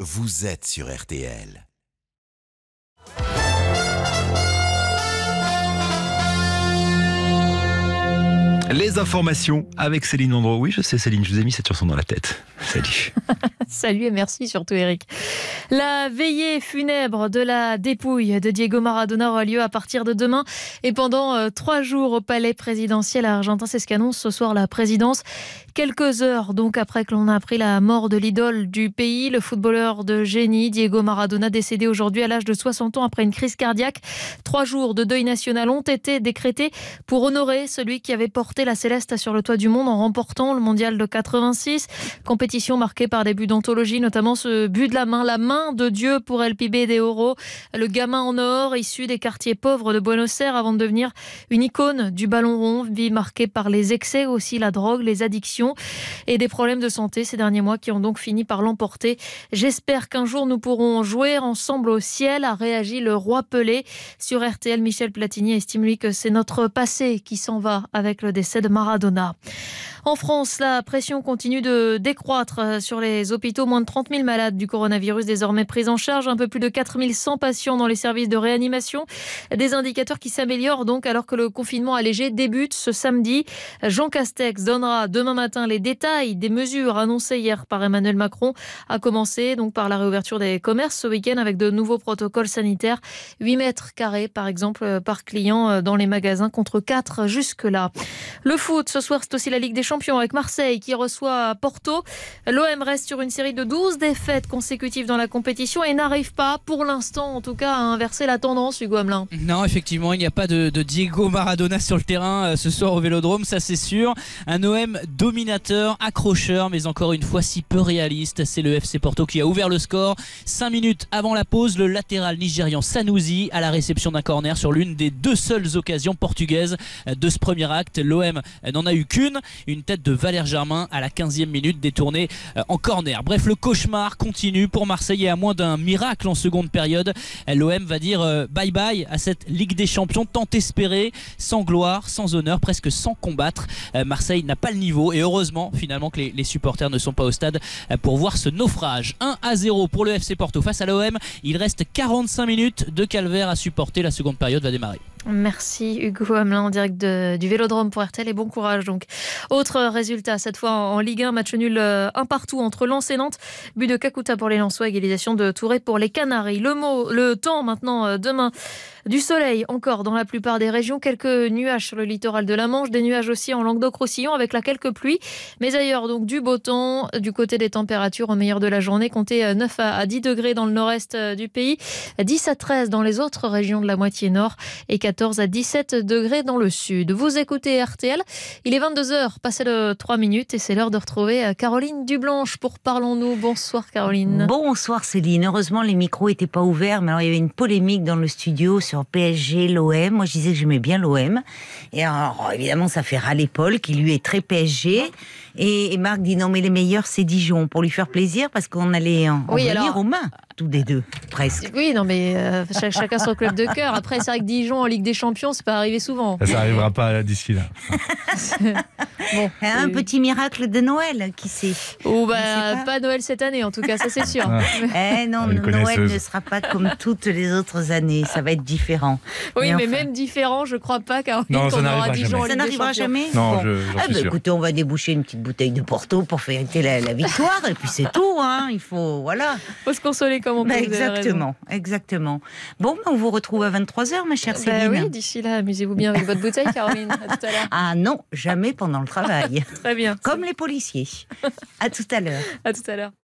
vous êtes sur RTL. Les informations avec Céline Landreau. Oui, je sais Céline, je vous ai mis cette chanson dans la tête. Salut. Salut et merci surtout Eric. La veillée funèbre de la dépouille de Diego Maradona aura lieu à partir de demain et pendant 3 jours au palais présidentiel argentin. C'est ce qu'annonce ce soir la présidence. Quelques heures donc après que l'on a appris la mort de l'idole du pays, le footballeur de génie Diego Maradona, décédé aujourd'hui à l'âge de 60 ans après une crise cardiaque. 3 jours de deuil national ont été décrétés pour honorer celui qui avait porté la Céleste sur le toit du monde en remportant le mondial de 86. Compétition marquée par des buts d'anthologie, notamment ce but de la main de Dieu pour El Pibe de Oro, le gamin en or issu des quartiers pauvres de Buenos Aires avant de devenir une icône du ballon rond, vie marquée par les excès, aussi la drogue, les addictions et des problèmes de santé ces derniers mois qui ont donc fini par l'emporter. J'espère qu'un jour nous pourrons jouer ensemble au ciel, a réagi le roi Pelé. Sur RTL, Michel Platini estime lui que c'est notre passé qui s'en va avec le décès de Maradona. En France, la pression continue de décroître sur les hôpitaux. Moins de 30 000 malades du coronavirus désormais pris en charge. Un peu plus de 4 100 patients dans les services de réanimation. Des indicateurs qui s'améliorent donc alors que le confinement allégé débute ce samedi. Jean Castex donnera demain matin les détails des mesures annoncées hier par Emmanuel Macron, à commencer donc par la réouverture des commerces ce week-end avec de nouveaux protocoles sanitaires. 8 mètres carrés par exemple par client dans les magasins contre 4 jusque-là. Le foot, ce soir c'est aussi la Ligue des Champions avec Marseille qui reçoit Porto. L'OM reste sur une série de 12 défaites consécutives dans la compétition et n'arrive pas, pour l'instant en tout cas, à inverser la tendance, Hugo Hamelin. Non, effectivement, il n'y a pas de Diego Maradona sur le terrain ce soir au Vélodrome, ça c'est sûr. Un OM dominateur, accrocheur, mais encore une fois si peu réaliste. C'est le FC Porto qui a ouvert le score 5 minutes avant la pause. Le latéral nigérian Sanusi à la réception d'un corner sur l'une des 2 seules occasions portugaises de ce premier acte. L'OM n'en a eu qu'une, une tête de Valère Germain à la 15e minute détournée en corner. Bref, le cauchemar continue pour Marseille et à moins d'un miracle en seconde période, l'OM va dire bye bye à cette Ligue des Champions tant espérée, sans gloire, sans honneur, presque sans combattre. Marseille n'a pas le niveau et heureusement finalement que les supporters ne sont pas au stade pour voir ce naufrage. 1-0 pour le FC Porto face à l'OM. Il reste 45 minutes de calvaire à supporter. La seconde période va démarrer. Merci Hugo Hamelin en direct du Vélodrome pour RTL et bon courage donc. Autre résultat, cette fois en Ligue 1, match nul 1 partout entre Lens et Nantes. But de Kakuta pour les Lensois, égalisation de Touré pour les Canaries. Le temps maintenant demain. Du soleil encore dans la plupart des régions, quelques nuages sur le littoral de la Manche, des nuages aussi en Languedoc-Roussillon avec là quelques pluies, mais ailleurs donc du beau temps. Du côté des températures au meilleur de la journée, comptez 9 à 10 degrés dans le nord-est du pays, 10 à 13 dans les autres régions de la moitié nord et 14 à 17 degrés dans le sud. Vous écoutez RTL, il est 22h, passé de 3 minutes et c'est l'heure de retrouver Caroline Dublanche pour Parlons-nous. Bonsoir Caroline. Bonsoir Céline, heureusement les micros n'étaient pas ouverts, mais alors il y avait une polémique dans le studio sur PSG, l'OM. Moi je disais que j'aimais bien l'OM et alors évidemment ça fait râler Paul qui lui est très PSG et Marc dit non mais les meilleurs c'est Dijon pour lui faire plaisir parce qu'on allait en venir aux mains tous les deux presque. Oui non mais chacun son club de cœur. Après c'est vrai que Dijon en Ligue des Champions c'est pas arrivé souvent. Ça n'arrivera pas d'ici là. Bon, un petit miracle de Noël qui sait. Ou pas Noël cette année en tout cas ça c'est sûr. Non, Noël ne sera pas comme toutes les autres années, ça va être différent. Oui mais même différent je crois pas Caroline qu'on aura Dijon en Ligue des Champions. Ça n'arrivera jamais. Non, j'en suis sûr. Écoutez, on va déboucher une petite bouteille de Porto pour fêter la victoire et puis c'est tout hein. Il faut se consoler comme on peut. Exactement. Bon, on vous retrouve à 23h ma chère Céline. Oui, d'ici là amusez-vous bien avec votre bouteille Caroline. À tout à l'heure. Ah non, jamais pendant le travail. Très bien. Comme les policiers. À tout à l'heure. À tout à l'heure.